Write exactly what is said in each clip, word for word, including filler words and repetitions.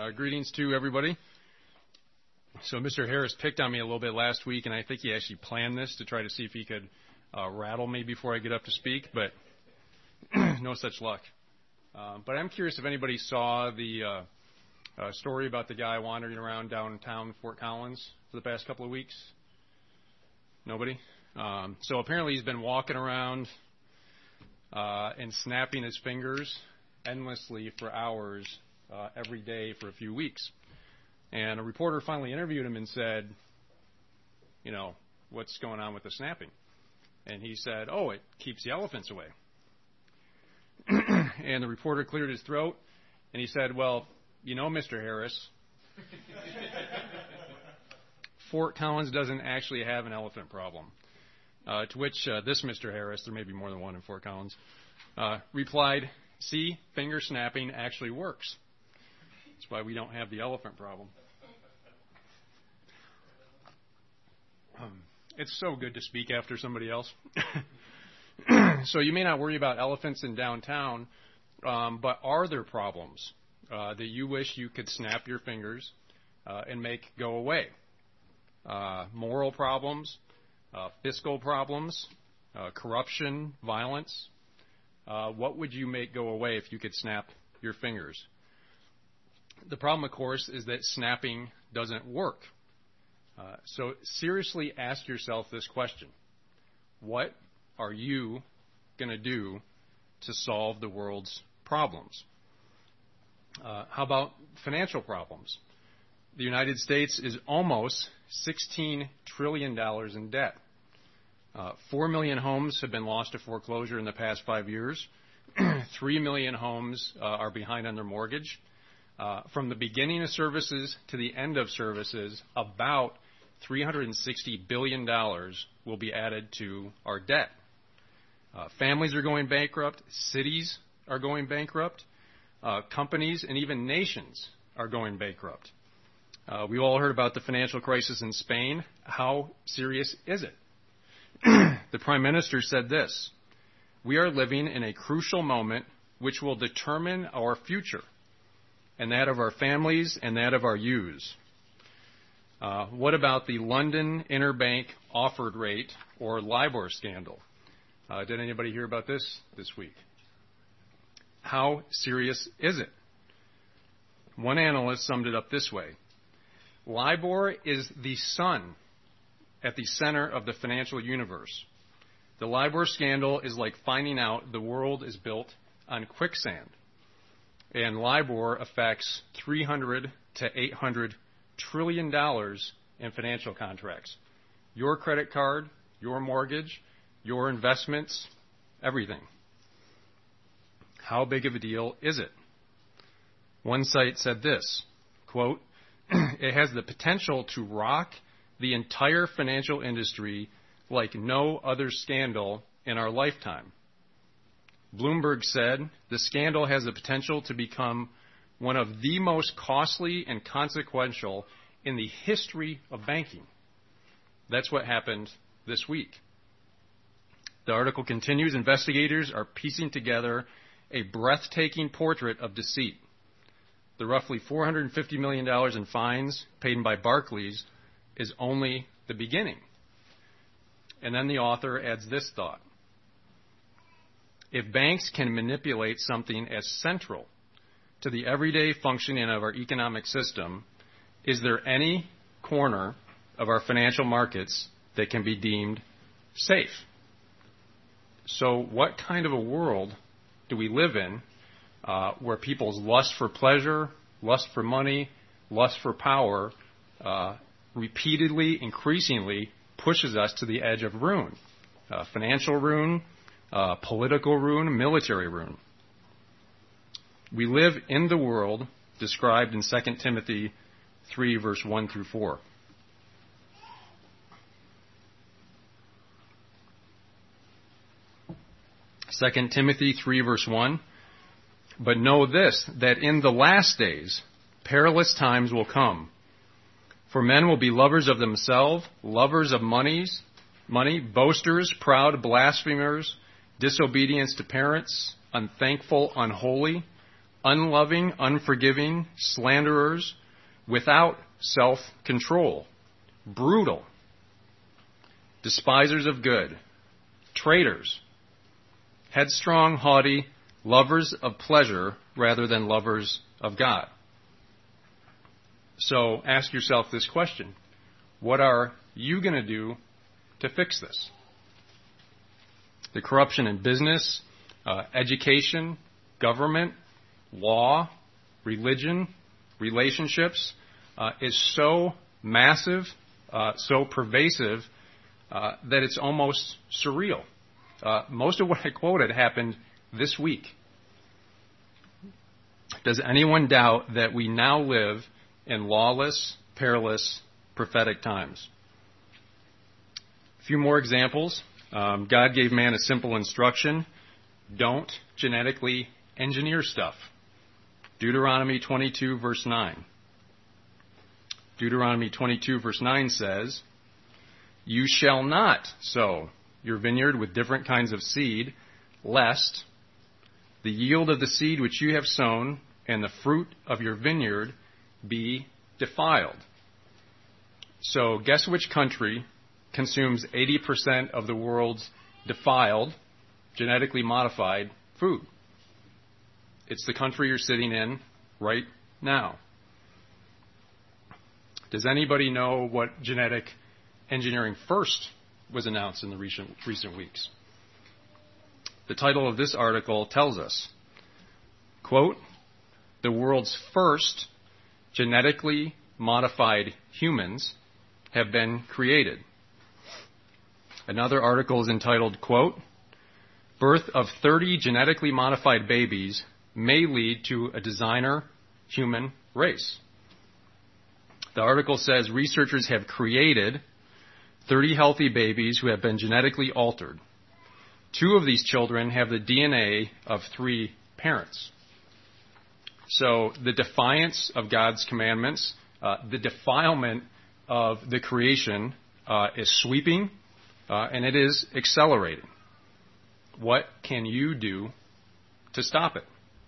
Uh, greetings to everybody. So Mister Harris picked on me a little bit last week, and I think he actually planned this to try to see if he could uh, rattle me before I get up to speak, but no such luck. Uh, but I'm curious if anybody saw the uh, uh, story about the guy wandering around downtown Fort Collins for the past couple of weeks. Nobody? Um, so apparently he's been walking around uh, and snapping his fingers endlessly for hours uh, every day for a few weeks. And a reporter finally interviewed him and said, you know, what's going on with the snapping? And he said, oh, it keeps the elephants away. And the reporter cleared his throat, and he said, well, you know, Mister Harris, Fort Collins doesn't actually have an elephant problem. Uh, to which uh, this Mister Harris, there may be more than one in Fort Collins, uh, replied, see, finger snapping actually works. That's why we don't have the elephant problem. Um, it's so good to speak after somebody else. So you may not worry about elephants in downtown, um, but are there problems uh, that you wish you could snap your fingers uh, and make go away? Uh, moral problems, uh, fiscal problems, uh, corruption, violence. Uh, what would you make go away if you could snap your fingers? The problem, of course, is that snapping doesn't work. Uh, so seriously ask yourself this question. What are you going to do to solve the world's problems? Uh, how about financial problems? The United States is almost sixteen trillion dollars in debt. Uh, Four million homes have been lost to foreclosure in the past five years. Three million homes uh, are behind on their mortgage. Uh, from the beginning of services to the end of services, about three hundred sixty billion dollars will be added to our debt. Uh, families are going bankrupt. Cities are going bankrupt. Uh, companies and even nations are going bankrupt. Uh, we all heard about the financial crisis in Spain. How serious is it? The Prime Minister said this: we are living in a crucial moment which will determine our future, and that of our families and that of our youths. Uh, what about the London Interbank Offered Rate, or LIBOR scandal? Uh, did anybody hear about this this week? How serious is it? One analyst summed it up this way: LIBOR is the sun at the center of the financial universe. The LIBOR scandal is like finding out the world is built on quicksand. And LIBOR affects three hundred to eight hundred trillion dollars in financial contracts. Your credit card, your mortgage, your investments, everything. How big of a deal is it? One site said this, quote, it has the potential to rock the entire financial industry like no other scandal in our lifetime. Bloomberg said the scandal has the potential to become one of the most costly and consequential in the history of banking. That's what happened this week. The article continues, investigators are piecing together a breathtaking portrait of deceit. The roughly four hundred fifty million dollars in fines paid by Barclays is only the beginning. And then the author adds this thought: if banks can manipulate something as central to the everyday functioning of our economic system, is there any corner of our financial markets that can be deemed safe? So what kind of a world do we live in uh, where people's lust for pleasure, lust for money, lust for power uh, repeatedly, increasingly pushes us to the edge of ruin? Uh, financial ruin, uh, political ruin, military ruin. We live in the world described in Second Timothy three, verse one through four. Second Timothy three, verse one. But know this, that in the last days perilous times will come. For men will be lovers of themselves, lovers of monies, money, boasters, proud, blasphemers, disobedience to parents, unthankful, unholy, unloving, unforgiving, slanderers, without self-control, brutal, despisers of good, traitors, headstrong, haughty, lovers of pleasure rather than lovers of God. So ask yourself this question. What are you going to do to fix this? The corruption in business, uh, education, government, law, religion, relationships uh, is so massive, uh, so pervasive, uh, that it's almost surreal. Uh, most of what I quoted happened this week. Does anyone doubt that we now live in lawless, perilous, prophetic times? A few more examples. Um, God gave man a simple instruction. Don't genetically engineer stuff. Deuteronomy twenty-two, verse nine. Deuteronomy twenty-two, verse nine says, "You shall not sow your vineyard with different kinds of seed, lest the yield of the seed which you have sown and the fruit of your vineyard be defiled." So guess which country consumes eighty percent of the world's defiled, genetically modified food? It's the country you're sitting in right now. Does anybody know what genetic engineering first was announced in the recent, recent weeks? The title of this article tells us, quote, "The world's first genetically modified humans have been created." Another article is entitled, quote, "Birth of thirty genetically modified babies may lead to a designer human race." The article says researchers have created thirty healthy babies who have been genetically altered. Two of these children have the D N A of three parents. So the defiance of God's commandments, uh, the defilement of the creation uh, is sweeping, uh, and it is accelerating. What can you do to stop it?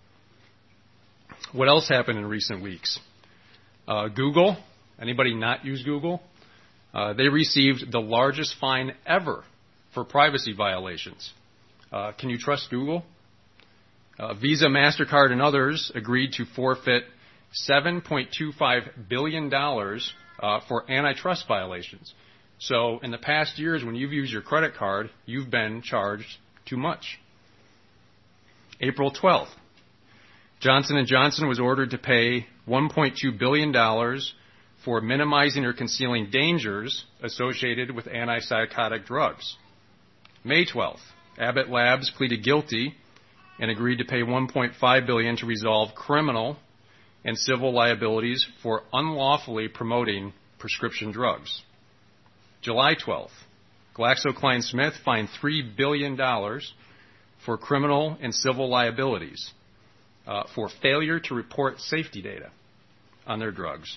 What else happened in recent weeks? Uh, Google, anybody not use Google? Uh, they received the largest fine ever for privacy violations. Uh, can you trust Google? Uh, Visa, MasterCard, and others agreed to forfeit seven point two five billion dollars uh, for antitrust violations. So in the past years, when you've used your credit card, you've been charged too much. April twelfth, Johnson and Johnson was ordered to pay one point two billion dollars for minimizing or concealing dangers associated with antipsychotic drugs. May twelfth, Abbott Labs pleaded guilty and agreed to pay one point five billion dollars to resolve criminal and civil liabilities for unlawfully promoting prescription drugs. July twelfth, GlaxoSmithKline fined three billion dollars for criminal and civil liabilities uh, for failure to report safety data on their drugs.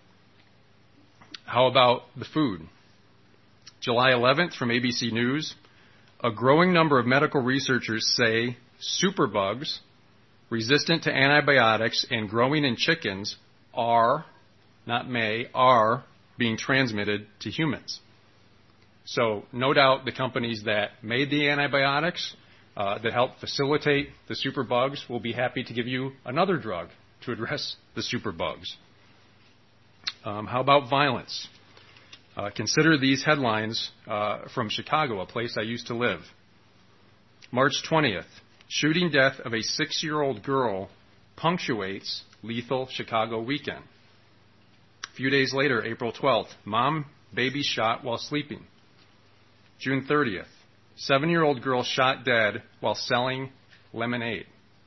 How about the food? July eleventh, from A B C News, a growing number of medical researchers say superbugs resistant to antibiotics and growing in chickens are, not may, are being transmitted to humans. So no doubt the companies that made the antibiotics, uh, that help facilitate the superbugs, will be happy to give you another drug to address the superbugs. Um, how about violence? Uh, consider these headlines uh, from Chicago, a place I used to live. March twentieth, shooting death of a six-year-old girl punctuates lethal Chicago weekend. A few days later, April twelfth, mom, baby shot while sleeping. June thirtieth, seven-year-old girl shot dead while selling lemonade.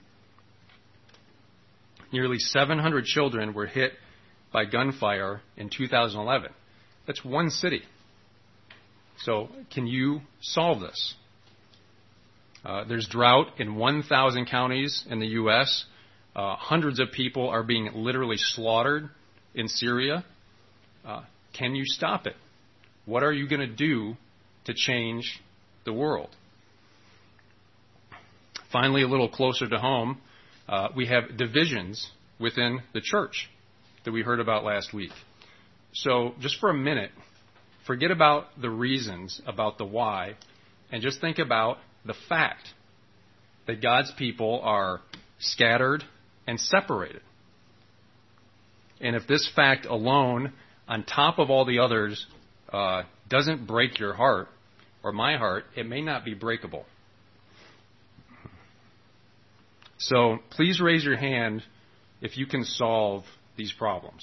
Nearly seven hundred children were hit by gunfire in two thousand eleven. That's one city. So can you solve this? Uh, there's drought in one thousand counties in the U S Uh, hundreds of people are being literally slaughtered in Syria. Uh, can you stop it? What are you going to do to change the world? Finally, a little closer to home, Uh, we have divisions within the church that we heard about last week. So just for a minute, forget about the reasons, about the why, and just think about the fact that God's people are scattered and separated. And if this fact alone, on top of all the others, uh, doesn't break your heart or my heart, it may not be breakable. So please raise your hand if you can solve these problems.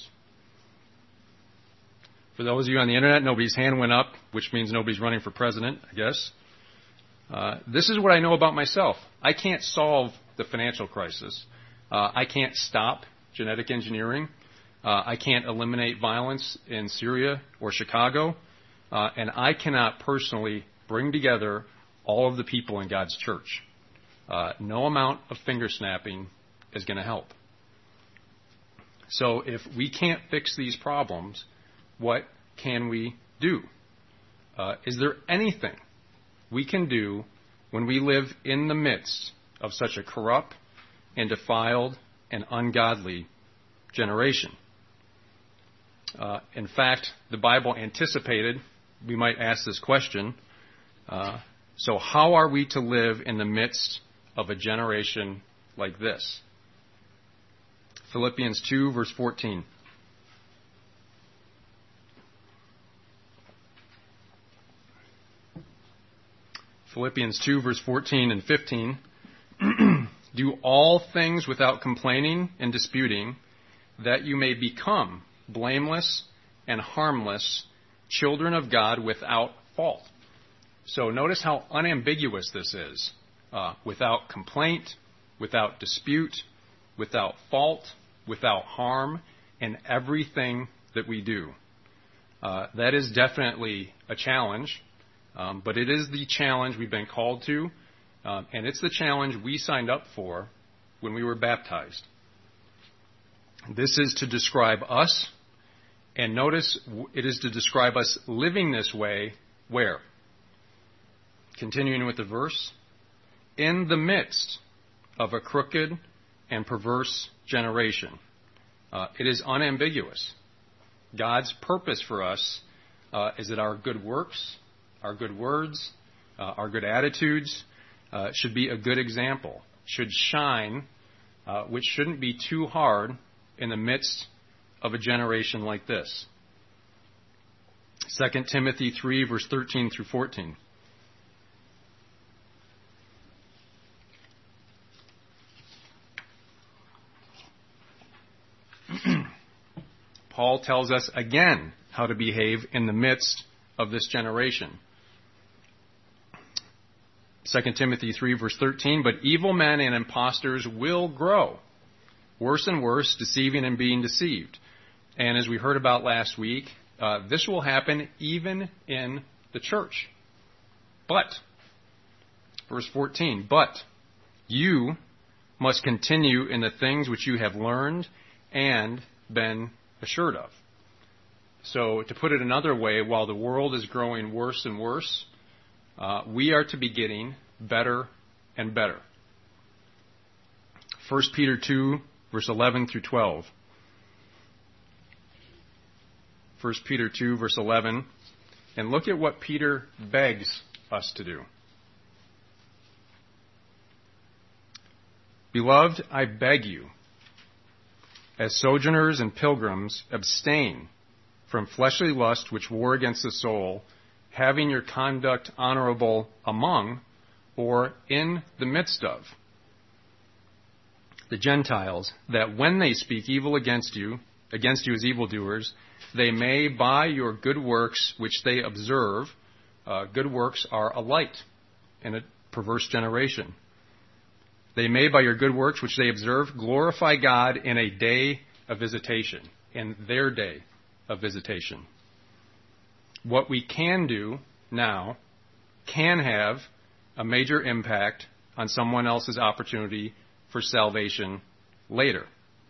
For those of you on the internet, nobody's hand went up, which means nobody's running for president, I guess. Uh, this is what I know about myself. I can't solve the financial crisis. Uh, I can't stop genetic engineering. Uh, I can't eliminate violence in Syria or Chicago. Uh, and I cannot personally bring together all of the people in God's church. Uh, no amount of finger snapping is going to help. So if we can't fix these problems, what can we do? Uh, is there anything we can do when we live in the midst of such a corrupt and defiled and ungodly generation? Uh, in fact, the Bible anticipated we might ask this question. Uh, so how are we to live in the midst of a generation like this? Philippians two, verse fourteen. Philippians two, verse fourteen and fifteen. Do all things without complaining and disputing, that you may become blameless and harmless, children of God without fault. So notice how unambiguous this is. Uh, without complaint, without dispute, without fault, without harm, in everything that we do. Uh, that is definitely a challenge, um, but it is the challenge we've been called to, um, and it's the challenge we signed up for when we were baptized. This is to describe us, and notice it is to describe us living this way where? Continuing with the verse, in the midst of a crooked and perverse generation. Uh, it is unambiguous. God's purpose for us uh, is that our good works, our good words, uh, our good attitudes uh, should be a good example, should shine, uh, which shouldn't be too hard in the midst of a generation like this. Second Timothy three, verse thirteen through fourteen. Paul tells us again how to behave in the midst of this generation. Second Timothy three, verse thirteen, but evil men and impostors will grow, worse and worse, deceiving and being deceived. And as we heard about last week, uh, this will happen even in the church. But, verse fourteen, but you must continue in the things which you have learned and been assured of. So, to put it another way, while the world is growing worse and worse, uh, we are to be getting better and better. First Peter two, verse eleven through twelve. First Peter two, verse eleven. And look at what Peter begs us to do. Beloved, I beg you, as sojourners and pilgrims, abstain from fleshly lust which war against the soul, having your conduct honorable among or in the midst of the Gentiles, that when they speak evil against you, against you as evildoers, they may by your good works which they observe, uh, good works are a light in a perverse generation. They may by your good works which they observe glorify God in a day of visitation, in their day of visitation. What we can do now can have a major impact on someone else's opportunity for salvation later.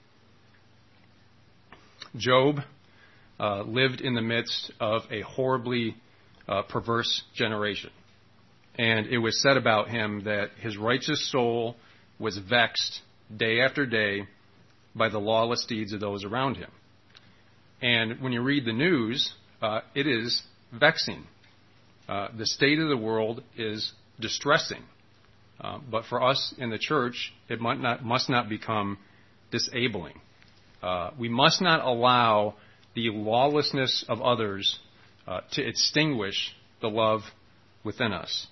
Job uh, lived in the midst of a horribly uh, perverse generation. And it was said about him that his righteous soul was vexed day after day by the lawless deeds of those around him. And when you read the news, uh, it is vexing. Uh, the state of the world is distressing. Uh, but for us in the church, it must not, must not become disabling. Uh, we must not allow the lawlessness of others uh, to extinguish the love within us.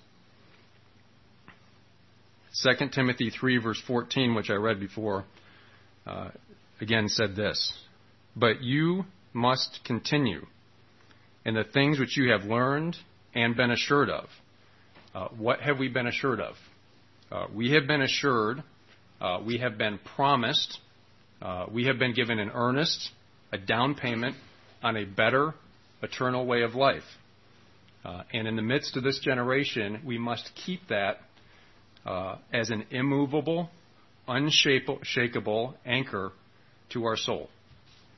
Second Timothy three, verse fourteen, which I read before, uh, again said this, "But you must continue in the things which you have learned and been assured of." Uh, what have we been assured of? Uh, we have been assured, uh, we have been promised, uh, we have been given an earnest, a down payment on a better eternal way of life. Uh, and in the midst of this generation, we must keep that uh, as an immovable, unshakable anchor to our soul.